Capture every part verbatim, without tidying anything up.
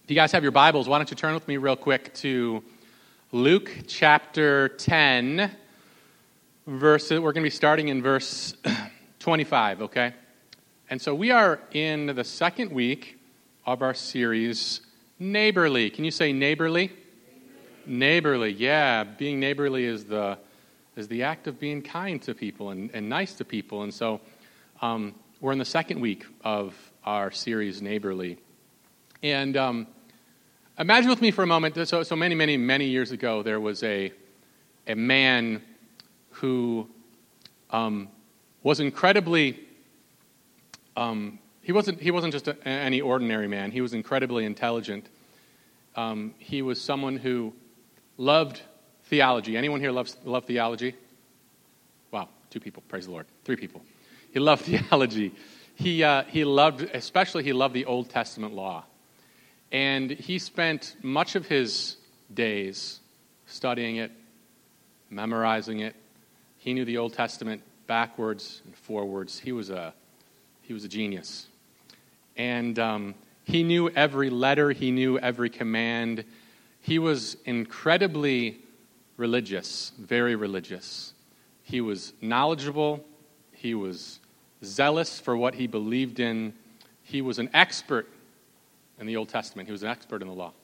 If you guys have your Bibles, why don't you turn with me real quick to Luke chapter ten, verse, we're going to be starting in verse twenty-five, okay? And so we are in the second week of our series, Neighborly. Can you say neighborly? Neighborly, neighborly. Yeah. Being neighborly is the is the act of being kind to people and, and nice to people. And so um, we're in the second week of our series, Neighborly. And um, imagine with me for a moment, so, so many, many, many years ago, there was a a man who um, was incredibly, um, he wasn't he wasn't just a, any ordinary man. He was incredibly intelligent. Um, he was someone who loved theology. Anyone here loves love theology? Wow, two people, praise the Lord. Three people. He loved theology. He uh, he loved, especially he loved the Old Testament law. And he spent much of his days studying it, memorizing it. He knew the Old Testament backwards and forwards. He was a he was a genius. And um, he knew every letter. He knew every command. He was incredibly religious, very religious. He was knowledgeable. He was zealous for what he believed in. He was an expert in the Old Testament. He was an expert in the law.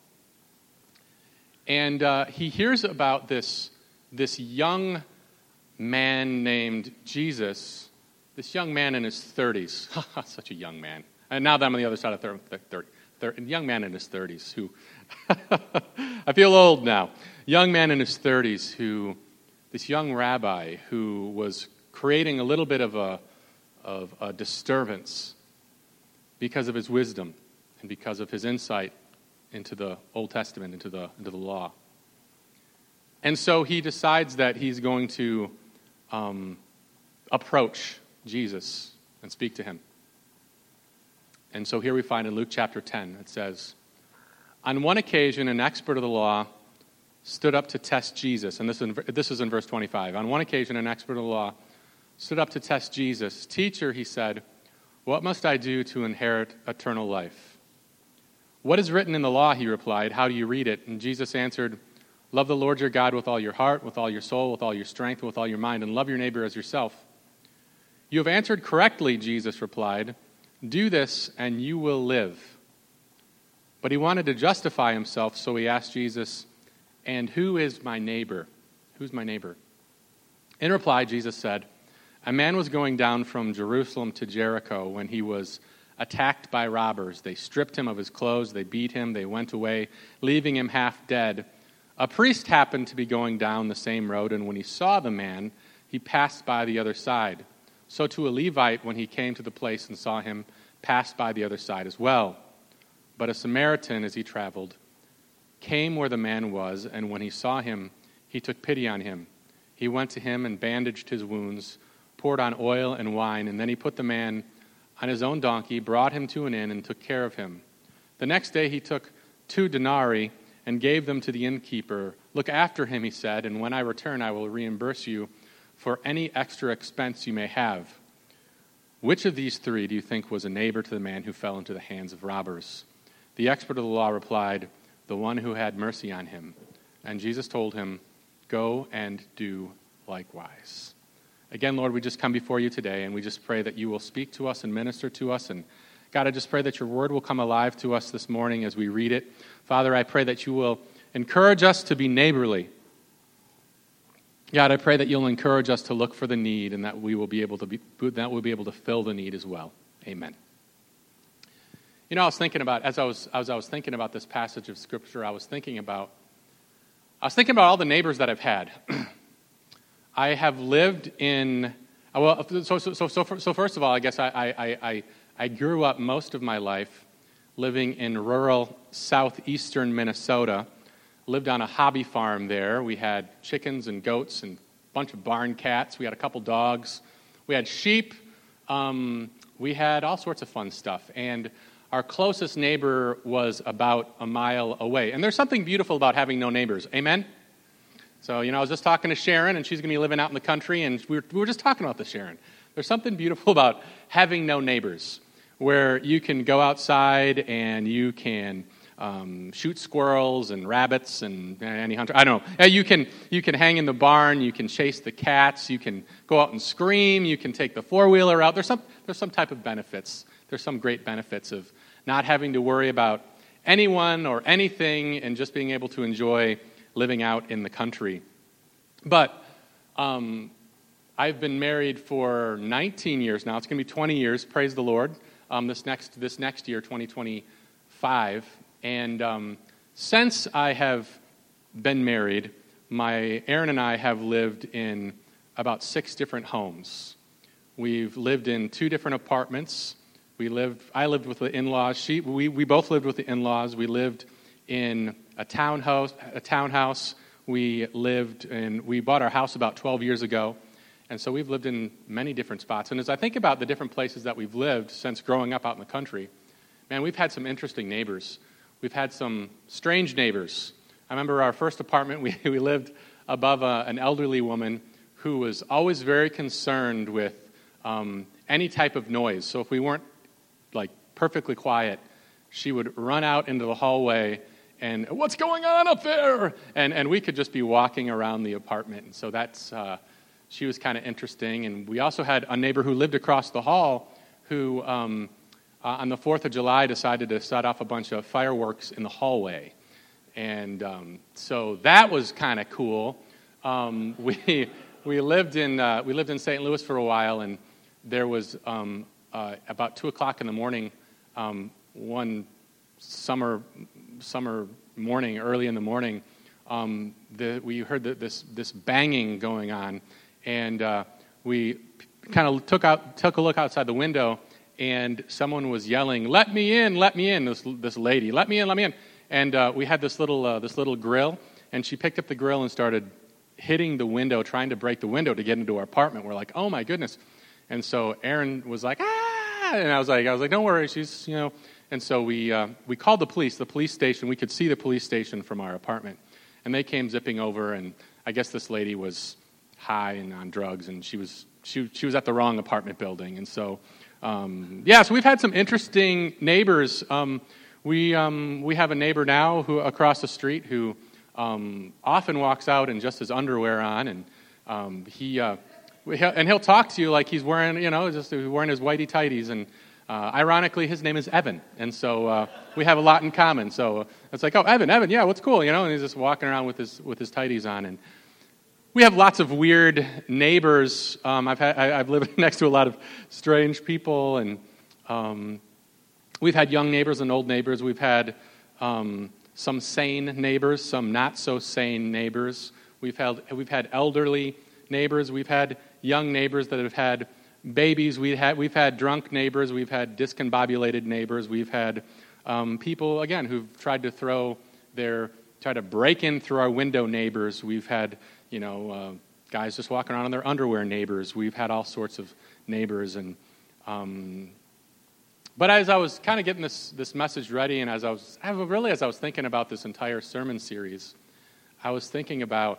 And uh, he hears about this, this young man named Jesus, this young man in his thirties. Such a young man. And now that I'm on the other side of thirty, thirty, thirty, young man in his thirties who, I feel old now. Young man in his thirties who, this young rabbi who was creating a little bit of a, of a disturbance because of his wisdom and because of his insight into the Old Testament, into the into the law. And so he decides that he's going to um, approach Jesus and speak to him. And so here we find in Luke chapter ten, it says, on one occasion, an expert of the law stood up to test Jesus. And this is in, this is in verse twenty-five. On one occasion, an expert of the law stood up to test Jesus. Teacher, he said, what must I do to inherit eternal life? What is written in the law, he replied. How do you read it? And Jesus answered, love the Lord your God with all your heart, with all your soul, with all your strength, and with all your mind, and love your neighbor as yourself. You have answered correctly, Jesus replied. Do this, and you will live. But he wanted to justify himself, so he asked Jesus, and who is my neighbor? Who's my neighbor? In reply, Jesus said, a man was going down from Jerusalem to Jericho when he was attacked by robbers. They stripped him of his clothes, they beat him, they went away, leaving him half dead. A priest happened to be going down the same road, and when he saw the man, he passed by the other side. So to a Levite, when he came to the place and saw him, passed by the other side as well. But a Samaritan, as he traveled, came where the man was, and when he saw him, he took pity on him. He went to him and bandaged his wounds, poured on oil and wine, and then he put the man on his own donkey, brought him to an inn, and took care of him. The next day he took two denarii and gave them to the innkeeper. Look after him, he said, and when I return I will reimburse you for any extra expense you may have. Which of these three do you think was a neighbor to the man who fell into the hands of robbers? The expert of the law replied, the one who had mercy on him. And Jesus told him, go and do likewise. Again, Lord, we just come before you today, and we just pray that you will speak to us and minister to us. And God, I just pray that your word will come alive to us this morning as we read it. Father, I pray that you will encourage us to be neighborly. God, I pray that you'll encourage us to look for the need, and that we will be able to be that we'll be able to fill the need as well. Amen. You know, I was thinking about as I was as I was thinking about this passage of Scripture, I was thinking about I was thinking about all the neighbors that I've had. I have lived in, well, so so so so, so first of all, I guess I, I, I, I grew up most of my life living in rural southeastern Minnesota, lived on a hobby farm there. We had chickens and goats and a bunch of barn cats. We had a couple dogs. We had sheep. Um, we had all sorts of fun stuff. And our closest neighbor was about a mile away. And there's something beautiful about having no neighbors. Amen? So, you know, I was just talking to Sharon, and she's going to be living out in the country, and we were, we were just talking about this, Sharon. There's something beautiful about having no neighbors, where you can go outside and you can um, shoot squirrels and rabbits and any hunter. I don't know. Uh, You can you can hang in the barn. You can chase the cats. You can go out and scream. You can take the four-wheeler out. There's some there's some type of benefits. There's some great benefits of not having to worry about anyone or anything and just being able to enjoy living out in the country. But um, I've been married for nineteen years now. It's going to be twenty years. Praise the Lord. Um, this next this next year, twenty twenty-five. And um, since I have been married, my Erin and I have lived in about six different homes. We've lived in two different apartments. We lived. I lived with the in-laws. She. We. We both lived with the in-laws. We lived in a townhouse. A townhouse. We lived in. We bought our house about twelve years ago, and so we've lived in many different spots. And as I think about the different places that we've lived since growing up out in the country, man, we've had some interesting neighbors. We've had some strange neighbors. I remember our first apartment. We we lived above a, an elderly woman who was always very concerned with um, any type of noise. So if we weren't like perfectly quiet, she would run out into the hallway and, what's going on up there? And and we could just be walking around the apartment. And so that's, uh, she was kind of interesting. And we also had a neighbor who lived across the hall who, um, uh, on the fourth of July, decided to set off a bunch of fireworks in the hallway. And um, so that was kind of cool. Um, we we lived in uh, we lived in Saint Louis for a while, and there was um, uh, about two o'clock in the morning, um, one summer summer morning, early in the morning, um, the, we heard the, this this banging going on, and uh, we kind of took out took a look outside the window, and someone was yelling, "Let me in! Let me in!" This this lady, "Let me in! Let me in!" And uh, we had this little uh, this little grill, and she picked up the grill and started hitting the window, trying to break the window to get into our apartment. We're like, "Oh my goodness!" And so Erin was like, "Ah!" And I was like, "I was like, don't worry, she's you know." And so we uh, we called the police. The police station. We could see the police station from our apartment, and they came zipping over. And I guess this lady was high and on drugs, and she was she she was at the wrong apartment building. And so um, yeah, so we've had some interesting neighbors. Um, We um, we have a neighbor now who across the street who um, often walks out in just his underwear on, and um, he uh, and he'll talk to you like he's wearing you know just wearing his whitey tighties, and uh, ironically his name is Evan, and so uh, we have a lot in common. So it's like, oh, Evan, Evan, yeah, what's cool, you know? And he's just walking around with his with his tighties on, and we have lots of weird neighbors. Um, I've had I, I've lived next to a lot of strange people, and um, we've had young neighbors and old neighbors. We've had um, some sane neighbors, some not so sane neighbors. We've had we've had elderly neighbors. We've had young neighbors that have had babies. We've had we've had drunk neighbors. We've had discombobulated neighbors. We've had um, people again who've tried to throw their try to break in through our window neighbors. We've had you know uh, guys just walking around in their underwear neighbors. We've had all sorts of neighbors and. Um, But as I was kind of getting this, this message ready, and as I was I really as I was thinking about this entire sermon series, I was thinking about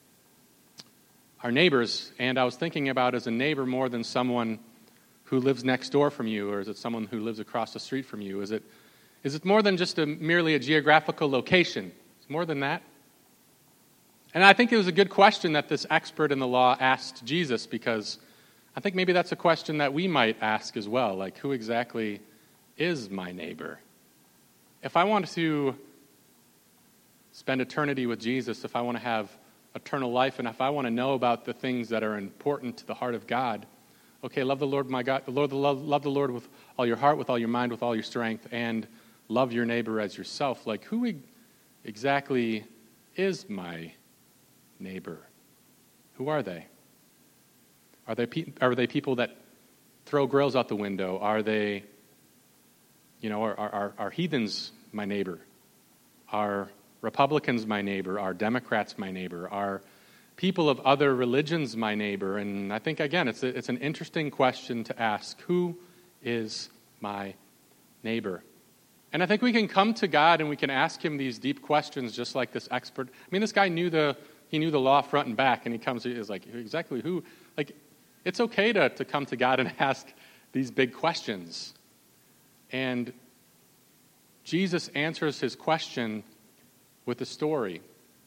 our neighbors, and I was thinking about as a neighbor more than someone who lives next door from you, or is it someone who lives across the street from you? Is it is it more than just a, merely a geographical location? It's more than that. And I think it was a good question that this expert in the law asked Jesus, because I think maybe that's a question that we might ask as well, like, who exactly is my neighbor? If I want to spend eternity with Jesus, if I want to have eternal life, and if I want to know about the things that are important to the heart of God, okay, love the Lord my God, Lord, love, love the Lord with all your heart, with all your mind, with all your strength, and love your neighbor as yourself. Like, who exactly is my neighbor? Who are they? Are they pe- are they people that throw grills out the window? Are they, you know, are, are, are heathens my neighbor? Are Republicans my neighbor? Are Democrats my neighbor? Are people of other religions my neighbor? And I think, again, it's a, it's an interesting question to ask. Who is my neighbor? And I think we can come to God and we can ask him these deep questions just like this expert. I mean, this guy knew the he knew the law front and back, and he comes he is like, exactly who? Like, it's okay to, to come to God and ask these big questions. And Jesus answers his question with a story.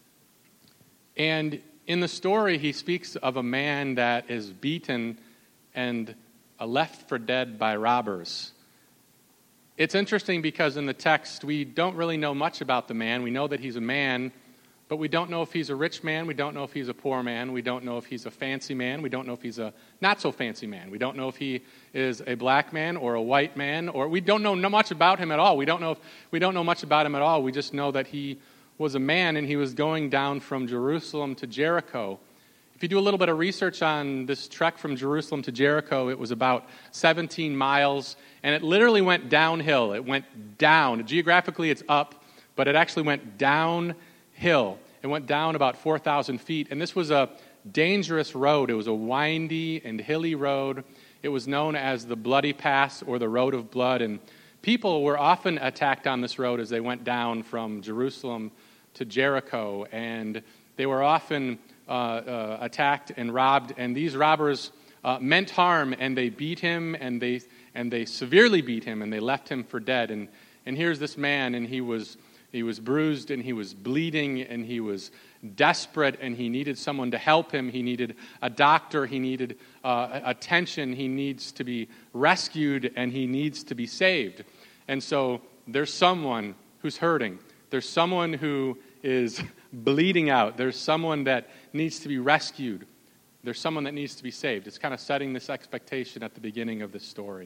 And in the story, he speaks of a man that is beaten and left for dead by robbers. It's interesting because in the text, we don't really know much about the man. We know that he's a man, but we don't know if he's a rich man. We don't know if he's a poor man. We don't know if he's a fancy man. We don't know if he's a not-so-fancy man. We don't know if he is a black man or a white man, or we don't know much about him at all. We don't know if, we don't know much about him at all. We just know that he was a man, and he was going down from Jerusalem to Jericho. If you do a little bit of research on this trek from Jerusalem to Jericho, it was about seventeen miles, and it literally went downhill. It went down. Geographically, it's up, but it actually went downhill. It went down about four thousand feet, and this was a dangerous road. It was a windy and hilly road. It was known as the Bloody Pass or the Road of Blood, and people were often attacked on this road as they went down from Jerusalem to Jericho, and they were often uh, uh, attacked and robbed, and these robbers uh, meant harm, and they beat him, and they and they severely beat him, and they left him for dead. And and here's this man, and he was he was bruised, and he was bleeding, and he was desperate, and he needed someone to help him. He needed a doctor. He needed uh, attention. He needs to be rescued, and he needs to be saved. And so there's someone who's hurting. There's someone who is bleeding out. There's someone that needs to be rescued. There's someone that needs to be saved. It's kind of setting this expectation at the beginning of this story.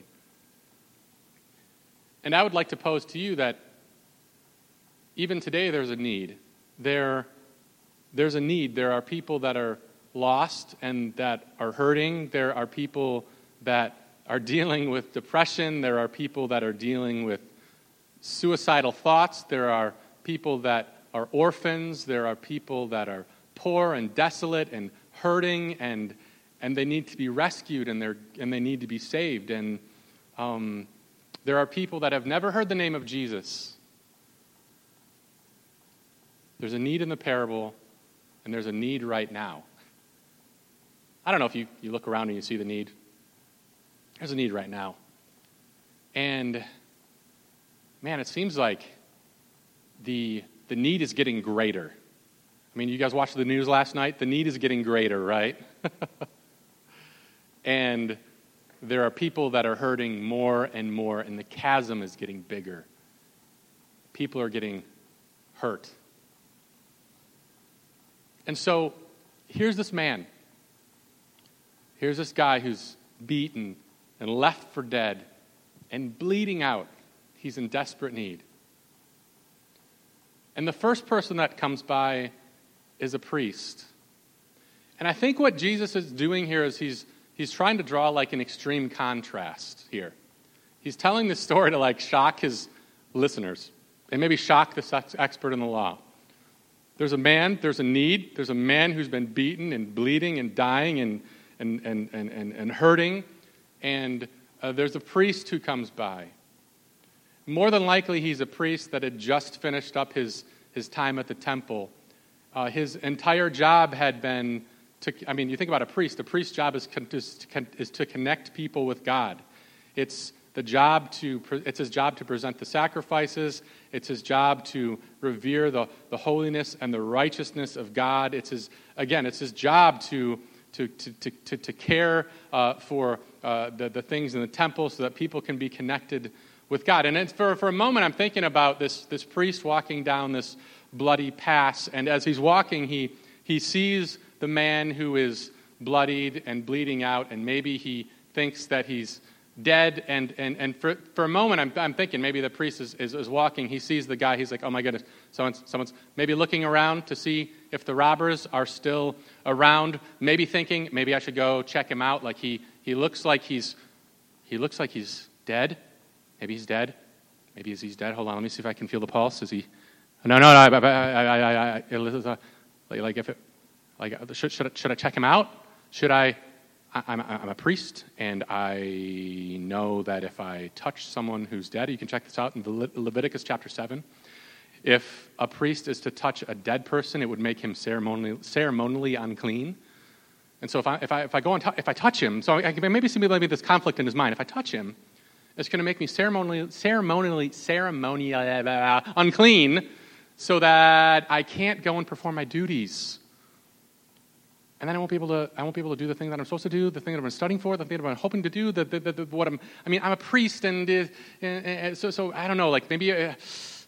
And I would like to pose to you that even today there's a need. There, there's a need. There are people that are lost and that are hurting. There are people that are dealing with depression. There are people that are dealing with suicidal thoughts. There are people that are orphans. There are people that are poor and desolate and hurting, and and they need to be rescued, and they're and they need to be saved. And um, there are people that have never heard the name of Jesus. There's a need in the parable, and there's a need right now. I don't know if you, you look around and you see the need. There's a need right now. And man, it seems like the the need is getting greater. I mean, you guys watched the news last night? The need is getting greater, right? And there are people that are hurting more and more, and the chasm is getting bigger. People are getting hurt. And so, here's this man. Here's this guy who's beaten and left for dead and bleeding out. He's in desperate need. And the first person that comes by is a priest. And I think what Jesus is doing here is he's he's trying to draw like an extreme contrast here. He's telling this story to like shock his listeners and maybe shock this expert in the law. There's a man, there's a need, there's a man who's been beaten and bleeding and dying and and and and, and, and hurting, and uh, there's a priest who comes by. More than likely, he's a priest that had just finished up his, his time at the temple. Uh, his entire job had been to, I mean, you think about a priest. A priest's job is, con- is, to, is to connect people with God. It's the job to, it's his job to present the sacrifices. It's his job to revere the, the holiness and the righteousness of God. It's his, again, it's his job to to to to, to, to care uh, for uh, the, the things in the temple so that people can be connected with God. And it's for, for a moment, I'm thinking about this, this priest walking down this bloody pass, and as he's walking, he he sees the man who is bloodied and bleeding out, and maybe he thinks that he's dead, and and, and for, for a moment, I'm, I'm thinking maybe the priest is, is, is walking, he sees the guy, he's like, oh my goodness, someone's, someone's maybe looking around to see if the robbers are still around, maybe thinking, maybe I should go check him out, like he, he looks like he's, he looks like he's dead. Maybe he's dead. Maybe he's dead. Hold on, let me see if I can feel the pulse. Is he? No, no, no. I, I, I, I, I, like if it, like should should I, should I check him out? Should I? I I'm I'm a priest, and I know that if I touch someone who's dead, you can check this out in Le- Leviticus chapter seven. If a priest is to touch a dead person, it would make him ceremonially ceremonially unclean. And so if I if I if I go and t- if I touch him, so I can maybe see maybe this conflict in his mind. If I touch him, It's going to make me ceremonially, ceremonially, ceremonially uh, unclean so that I can't go and perform my duties. And then I won't be able to. I won't be able to do the thing that I'm supposed to do, the thing that I've been studying for, the thing that I'm hoping to do. The, the, the, the what I'm. I mean, I'm a priest, and, uh, and, and so so I don't know. Like maybe. Uh,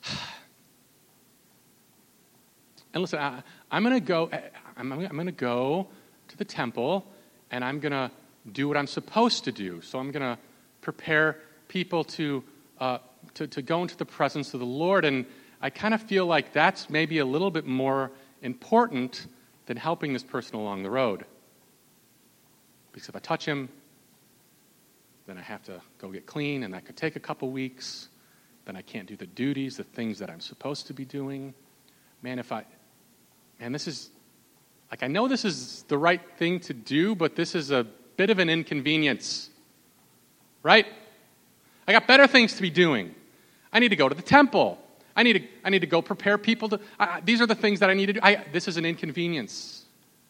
and listen, I, I'm going to go. I'm, I'm going to go to the temple, and I'm going to do what I'm supposed to do. So I'm going to prepare people to, uh, to to go into the presence of the Lord, and I kind of feel like that's maybe a little bit more important than helping this person along the road. Because if I touch him, then I have to go get clean, and that could take a couple weeks. Then I can't do the duties, the things that I'm supposed to be doing. Man, if I, man, this is, like I know this is the right thing to do, but this is a bit of an inconvenience, right? I got better things to be doing. I need to go to the temple. I need to, I need to go prepare people to, uh, these are the things that I need to do. I, this is an inconvenience.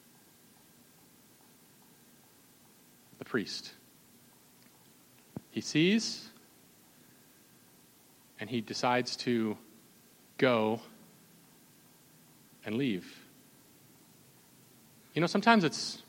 The priest. He sees, and he decides to go and leave. You know, sometimes it's,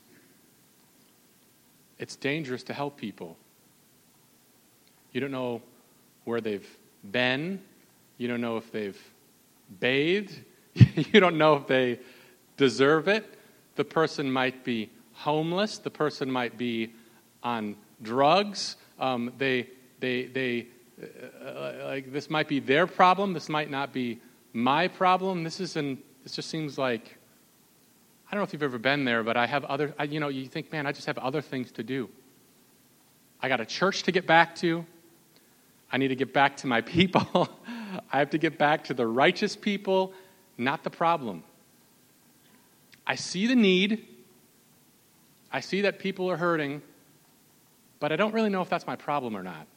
it's dangerous to help people. You don't know where they've been. You don't know if they've bathed. You don't know if they deserve it. The person might be homeless. The person might be on drugs. Um, they, they, they, uh, like this might be their problem. This might not be my problem. This isn't. This just seems like. I don't know if you've ever been there, but I have other. I, you know, you think, man, I just have other things to do. I got a church to get back to. I need to get back to my people. I have to get back to the righteous people, not the problem. I see the need. I see that people are hurting, but I don't really know if that's my problem or not.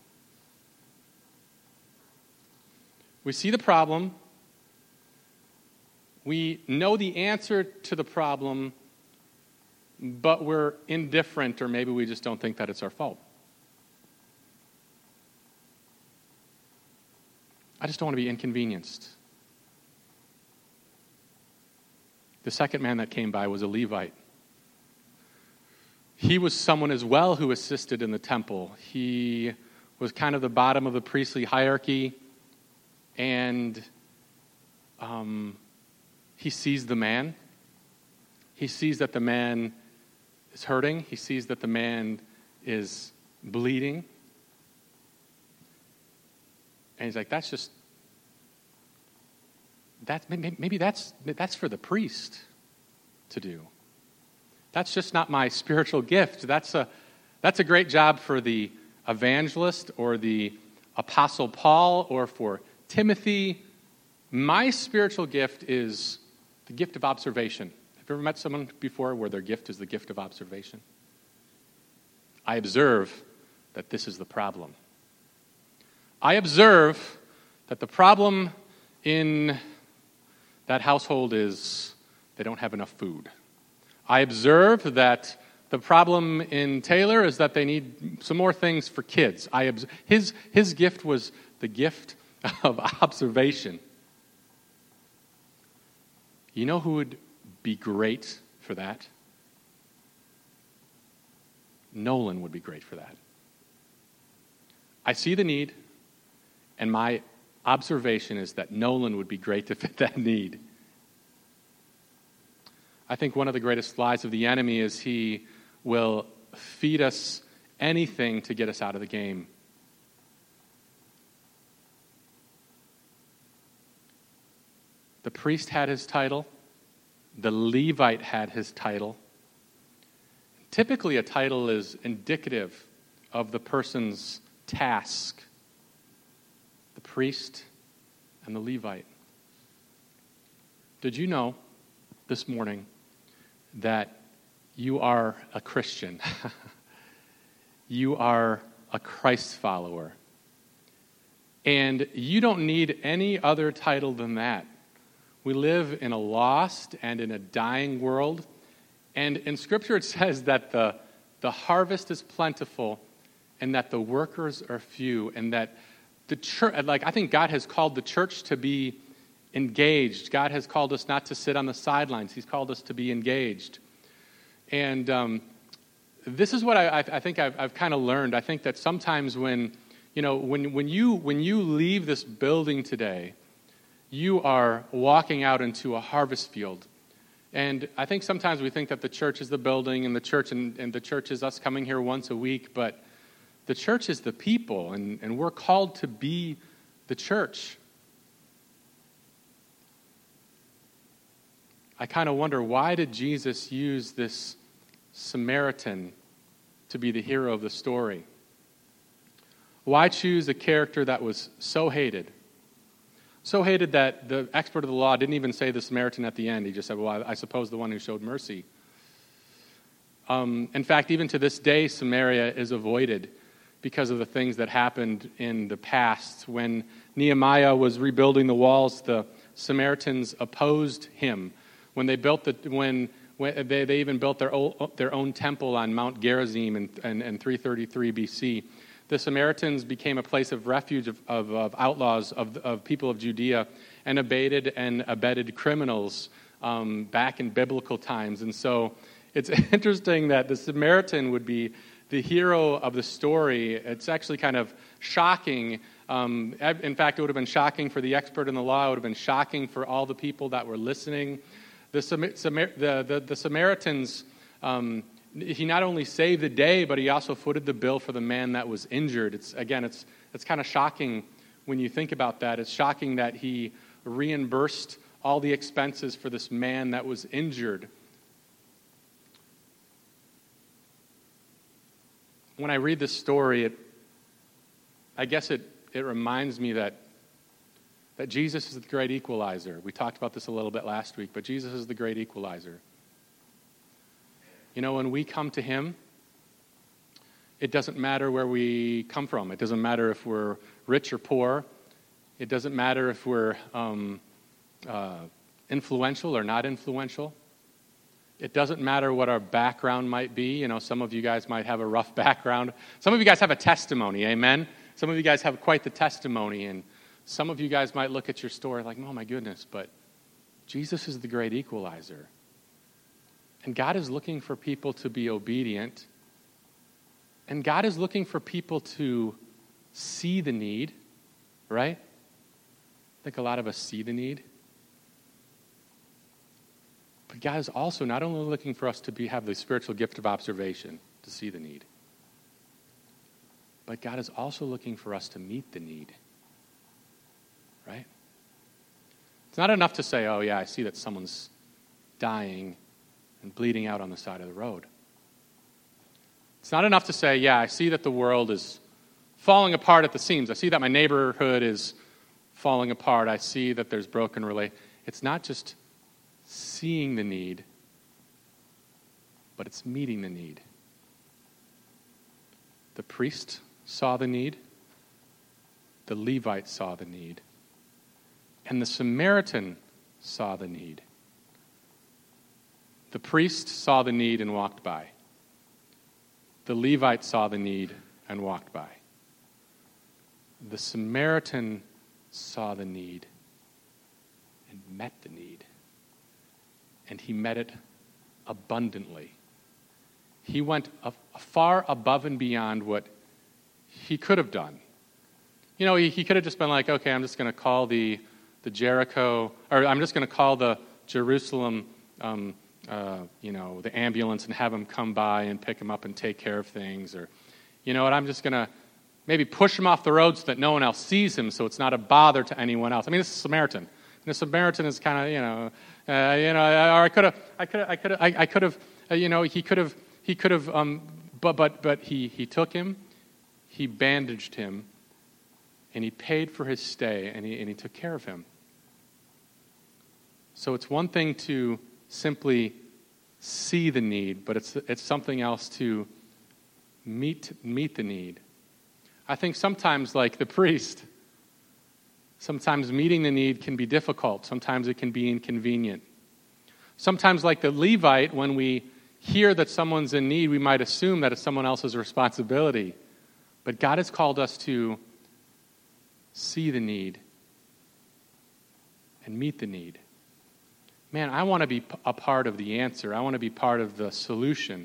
We see the problem. We know the answer to the problem, but we're indifferent, or maybe we just don't think that it's our fault. I just don't want to be inconvenienced. The second man that came by was a Levite. He was someone as well who assisted in the temple. He was kind of the bottom of the priestly hierarchy, and um, he sees the man. He sees that the man is hurting. He sees that the man is bleeding. And he's like, that's just, that's, maybe that's, that's for the priest to do. That's just not my spiritual gift. That's a, that's a great job for the evangelist or the apostle Paul or for Timothy. My spiritual gift is the gift of observation. Have you ever met someone before where their gift is the gift of observation? I observe that this is the problem. I observe that the problem in that household is they don't have enough food. I observe that the problem in Taylor is that they need some more things for kids. I obs- his, his gift was the gift of observation. You know who would be great for that? Nolan would be great for that. I see the need. And my observation is that Nolan would be great to fit that need. I think one of the greatest lies of the enemy is he will feed us anything to get us out of the game. The priest had his title. The Levite had his title. Typically, a title is indicative of the person's task. The priest and the Levite. Did you know this morning that you are a Christian? You are a Christ follower. And you don't need any other title than that. We live in a lost and in a dying world. And in Scripture it says that the, the harvest is plentiful and that the workers are few, and that the church, like I think God has called the church to be engaged. God has called us not to sit on the sidelines. He's called us to be engaged. And um, this is what I, I think I've, I've kind of learned. I think that sometimes when, you know, when, when you when you leave this building today, you are walking out into a harvest field. And I think sometimes we think that the church is the building and the church and, and the church is us coming here once a week, but the church is the people, and, and we're called to be the church. I kind of wonder, why did Jesus use this Samaritan to be the hero of the story? Why choose a character that was so hated? So hated that the expert of the law didn't even say the Samaritan at the end. He just said, well, I suppose the one who showed mercy. Um, in fact, even to this day, Samaria is avoided because of the things that happened in the past. When Nehemiah was rebuilding the walls, the Samaritans opposed him. When they built the, when, when they, they even built their own, their own temple on Mount Gerizim in, in, in three thirty-three B C, the Samaritans became a place of refuge of, of, of outlaws, of, of people of Judea, and abated and abetted criminals um, back in biblical times. And so it's interesting that the Samaritan would be the hero of the story. It's actually kind of shocking. Um, in fact, it would have been shocking for the expert in the law. It would have been shocking for all the people that were listening. The, the, the, the Samaritans, um, he not only saved the day, but he also footed the bill for the man that was injured. It's again, it's it's kind of shocking when you think about that. It's shocking that he reimbursed all the expenses for this man that was injured. When I read this story, it, I guess it, it reminds me that that Jesus is the great equalizer. We talked about this a little bit last week, but Jesus is the great equalizer. You know, when we come to him, it doesn't matter where we come from. It doesn't matter if we're rich or poor. It doesn't matter if we're um, uh, influential or not influential. It doesn't matter what our background might be. You know, some of you guys might have a rough background. Some of you guys have a testimony, amen? Some of you guys have quite the testimony, and some of you guys might look at your story like, oh my goodness, but Jesus is the great equalizer. And God is looking for people to be obedient. And God is looking for people to see the need, right? I think a lot of us see the need. But God is also not only looking for us to be have the spiritual gift of observation, to see the need, but God is also looking for us to meet the need. Right? It's not enough to say, oh yeah, I see that someone's dying and bleeding out on the side of the road. It's not enough to say, yeah, I see that the world is falling apart at the seams. I see that my neighborhood is falling apart. I see that there's broken relationships. It's not just seeing the need, but it's meeting the need. The priest saw the need. The Levite saw the need. And the Samaritan saw the need. The priest saw the need and walked by. The Levite saw the need and walked by. The Samaritan saw the need and met the need. And he met it abundantly. He went a, a far above and beyond what he could have done. You know, he, he could have just been like, okay, I'm just going to call the the Jericho, or I'm just going to call the Jerusalem, um, uh, you know, the ambulance and have them come by and pick him up and take care of things. Or, you know what, I'm just going to maybe push him off the road so that no one else sees him so it's not a bother to anyone else. I mean, this is Samaritan. And the Samaritan is kind of, you know, uh, you know, or I could have, I could have, I could have, I, I could have, uh, you know, he could have, he could have, um, but, but, but he, he took him, he bandaged him, and he paid for his stay, and he, and he took care of him. So it's one thing to simply see the need, but it's it's something else to meet meet the need. I think sometimes, like the priest, sometimes meeting the need can be difficult. Sometimes it can be inconvenient. Sometimes, like the Levite, when we hear that someone's in need, we might assume that it's someone else's responsibility. But God has called us to see the need and meet the need. Man, I want to be a part of the answer. I want to be part of the solution.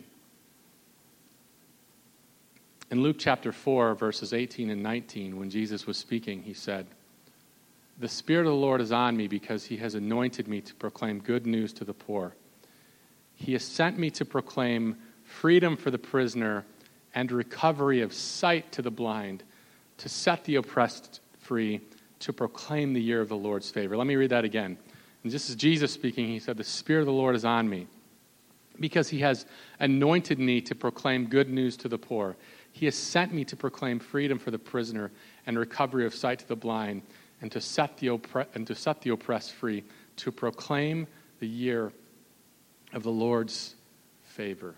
In Luke chapter four, verses eighteen and nineteen, when Jesus was speaking, he said, "The Spirit of the Lord is on me because he has anointed me to proclaim good news to the poor. He has sent me to proclaim freedom for the prisoner and recovery of sight to the blind, to set the oppressed free, to proclaim the year of the Lord's favor." Let me read that again. And this is Jesus speaking. He said, "The Spirit of the Lord is on me because he has anointed me to proclaim good news to the poor. He has sent me to proclaim freedom for the prisoner and recovery of sight to the blind, and to set the oppre- and to set the oppressed free, to proclaim the year of the Lord's favor."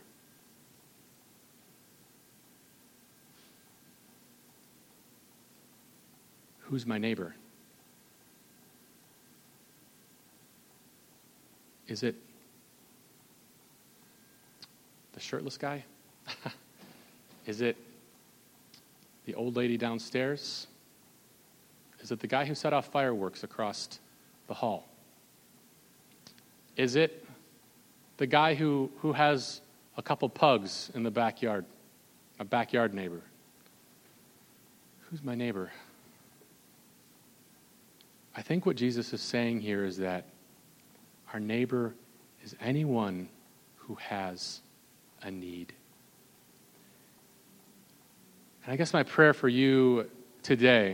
Who's my neighbor? Is it the shirtless guy? Is it the old lady downstairs? Is it the guy who set off fireworks across the hall? Is it the guy who, who has a couple pugs in the backyard, a backyard neighbor? Who's my neighbor? I think what Jesus is saying here is that our neighbor is anyone who has a need. And I guess my prayer for you today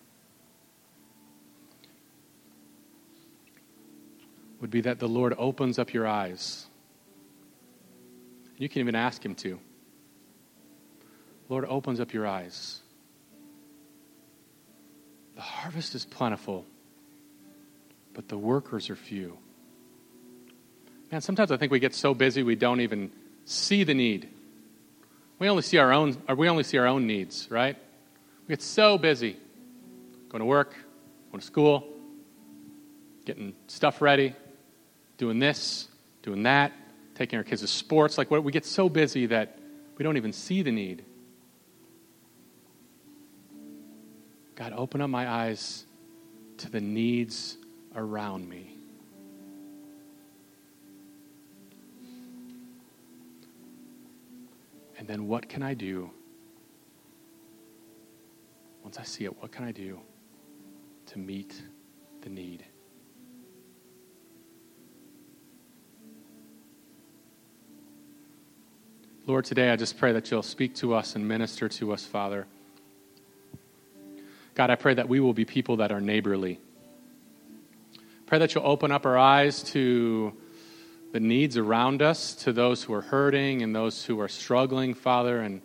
would be that the Lord opens up your eyes. You can even ask him to. Lord, opens up your eyes. The harvest is plentiful, but the workers are few. Man, sometimes I think we get so busy we don't even see the need. We only see our own, or we only see our own needs, right? We get so busy going to work, going to school, getting stuff ready, doing this, doing that, taking our kids to sports. Like, we get so busy that we don't even see the need. God, open up my eyes to the needs around me. And then what can I do? Once I see it, what can I do to meet the need? Lord, today I just pray that you'll speak to us and minister to us, Father. God, I pray that we will be people that are neighborly. Pray that you'll open up our eyes to the needs around us, to those who are hurting and those who are struggling, Father. And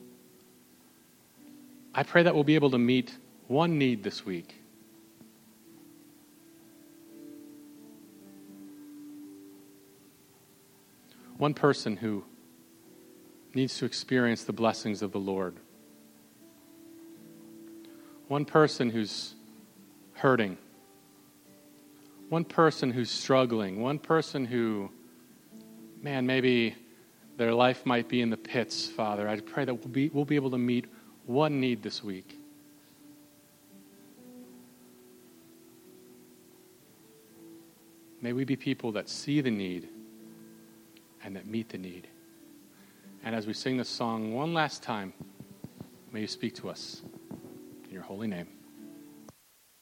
I pray that we'll be able to meet one need this week. One person who needs to experience the blessings of the Lord. One person who's hurting. One person who's struggling. One person who, man, maybe their life might be in the pits, Father. I pray that we'll be, we'll be able to meet one need this week. May we be people that see the need and that meet the need. And as we sing this song one last time, may you speak to us in your holy name.